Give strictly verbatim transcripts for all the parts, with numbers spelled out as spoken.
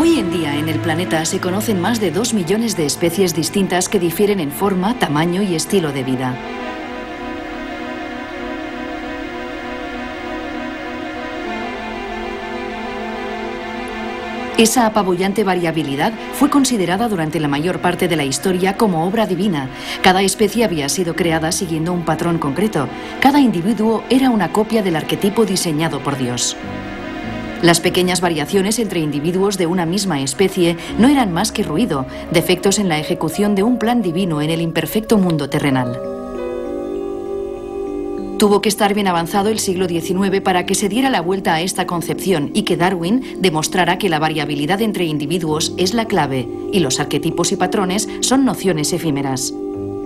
Hoy en día en el planeta se conocen más de dos millones de especies distintas que difieren en forma, tamaño y estilo de vida. Esa apabullante variabilidad fue considerada durante la mayor parte de la historia como obra divina. Cada especie había sido creada siguiendo un patrón concreto. Cada individuo era una copia del arquetipo diseñado por Dios. Las pequeñas variaciones entre individuos de una misma especie no eran más que ruido, defectos en la ejecución de un plan divino en el imperfecto mundo terrenal. Tuvo que estar bien avanzado el siglo diecinueve para que se diera la vuelta a esta concepción y que Darwin demostrara que la variabilidad entre individuos es la clave y los arquetipos y patrones son nociones efímeras.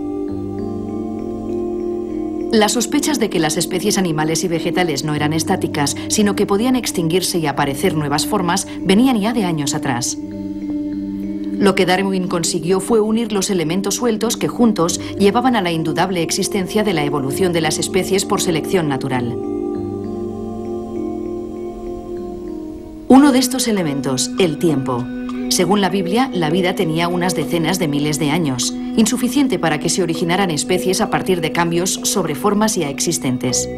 Las sospechas de que las especies animales y vegetales no eran estáticas, sino que podían extinguirse y aparecer nuevas formas, venían ya de años atrás. Lo que Darwin consiguió fue unir los elementos sueltos que juntos llevaban a la indudable existencia de la evolución de las especies por selección natural. Uno de estos elementos, el tiempo. Según la Biblia, la vida tenía unas decenas de miles de años, insuficiente para que se originaran especies a partir de cambios sobre formas ya existentes.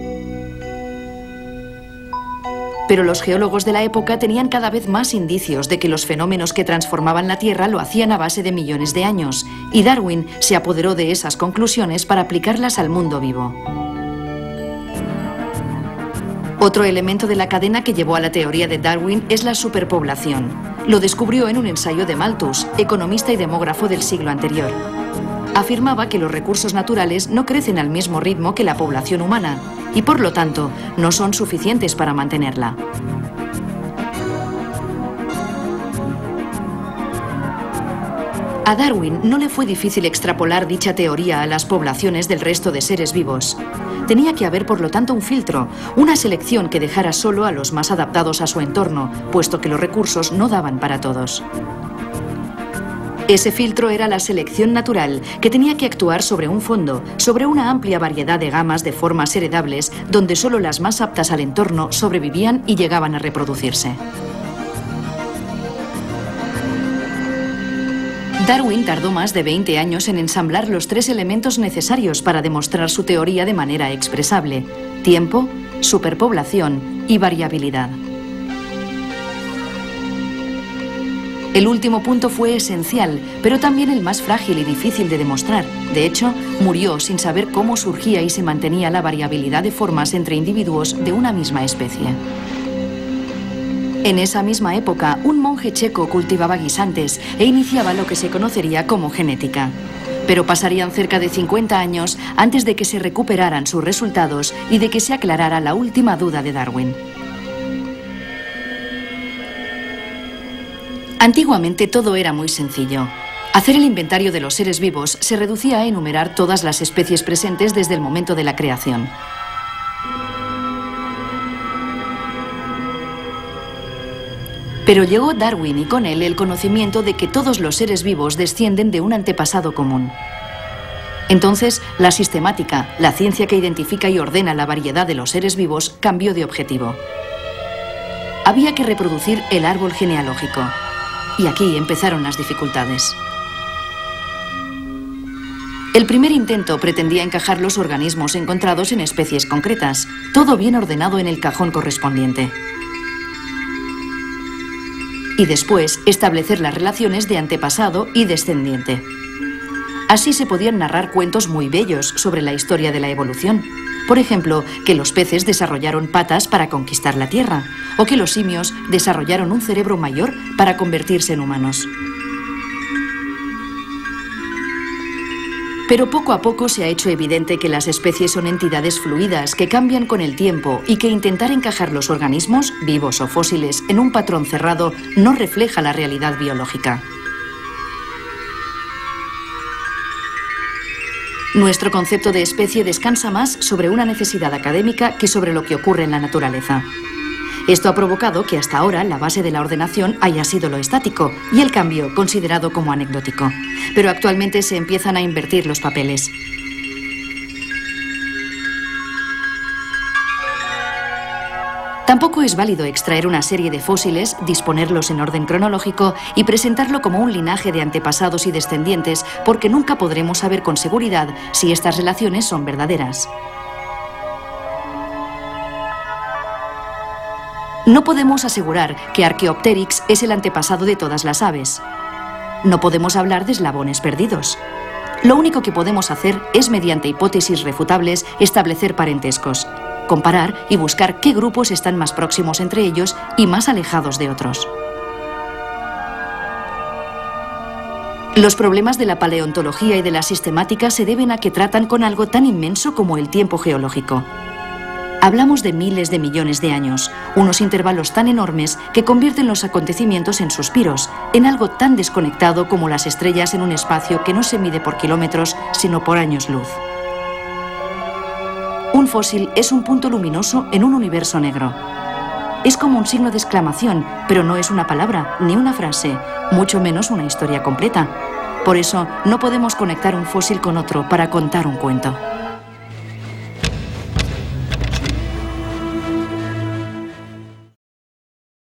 Pero los geólogos de la época tenían cada vez más indicios de que los fenómenos que transformaban la Tierra lo hacían a base de millones de años, y Darwin se apoderó de esas conclusiones para aplicarlas al mundo vivo. Otro elemento de la cadena que llevó a la teoría de Darwin es la superpoblación. Lo descubrió en un ensayo de Malthus, economista y demógrafo del siglo anterior. Afirmaba que los recursos naturales no crecen al mismo ritmo que la población humana y, por lo tanto, no son suficientes para mantenerla. A Darwin no le fue difícil extrapolar dicha teoría a las poblaciones del resto de seres vivos. Tenía que haber, por lo tanto, un filtro, una selección que dejara solo a los más adaptados a su entorno, puesto que los recursos no daban para todos. Ese filtro era la selección natural, que tenía que actuar sobre un fondo, sobre una amplia variedad de gamas de formas heredables, donde solo las más aptas al entorno sobrevivían y llegaban a reproducirse. Darwin tardó más de veinte años en ensamblar los tres elementos necesarios para demostrar su teoría de manera expresable: tiempo, superpoblación y variabilidad. El último punto fue esencial, pero también el más frágil y difícil de demostrar. De hecho, murió sin saber cómo surgía y se mantenía la variabilidad de formas entre individuos de una misma especie. En esa misma época, un monje checo cultivaba guisantes e iniciaba lo que se conocería como genética. Pero pasarían cerca de cincuenta años antes de que se recuperaran sus resultados y de que se aclarara la última duda de Darwin. Antiguamente todo era muy sencillo. Hacer el inventario de los seres vivos se reducía a enumerar todas las especies presentes desde el momento de la creación. Pero llegó Darwin y con él el conocimiento de que todos los seres vivos descienden de un antepasado común. Entonces, la sistemática, la ciencia que identifica y ordena la variedad de los seres vivos, cambió de objetivo. Había que reproducir el árbol genealógico. Y aquí empezaron las dificultades. El primer intento pretendía encajar los organismos encontrados en especies concretas, todo bien ordenado en el cajón correspondiente. Y después establecer las relaciones de antepasado y descendiente. Así se podían narrar cuentos muy bellos sobre la historia de la evolución. Por ejemplo, que los peces desarrollaron patas para conquistar la tierra, o que los simios desarrollaron un cerebro mayor para convertirse en humanos. Pero poco a poco se ha hecho evidente que las especies son entidades fluidas que cambian con el tiempo y que intentar encajar los organismos, vivos o fósiles, en un patrón cerrado no refleja la realidad biológica. Nuestro concepto de especie descansa más sobre una necesidad académica que sobre lo que ocurre en la naturaleza. Esto ha provocado que hasta ahora la base de la ordenación haya sido lo estático y el cambio considerado como anecdótico. Pero actualmente se empiezan a invertir los papeles. Tampoco es válido extraer una serie de fósiles, disponerlos en orden cronológico y presentarlo como un linaje de antepasados y descendientes, porque nunca podremos saber con seguridad si estas relaciones son verdaderas. No podemos asegurar que Archaeopteryx es el antepasado de todas las aves. No podemos hablar de eslabones perdidos. Lo único que podemos hacer es, mediante hipótesis refutables, establecer parentescos, comparar y buscar qué grupos están más próximos entre ellos y más alejados de otros. Los problemas de la paleontología y de la sistemática se deben a que tratan con algo tan inmenso como el tiempo geológico. Hablamos de miles de millones de años, unos intervalos tan enormes que convierten los acontecimientos en suspiros, en algo tan desconectado como las estrellas en un espacio que no se mide por kilómetros, sino por años luz. Un fósil es un punto luminoso en un universo negro. Es como un signo de exclamación, pero no es una palabra, ni una frase, mucho menos una historia completa. Por eso, no podemos conectar un fósil con otro para contar un cuento.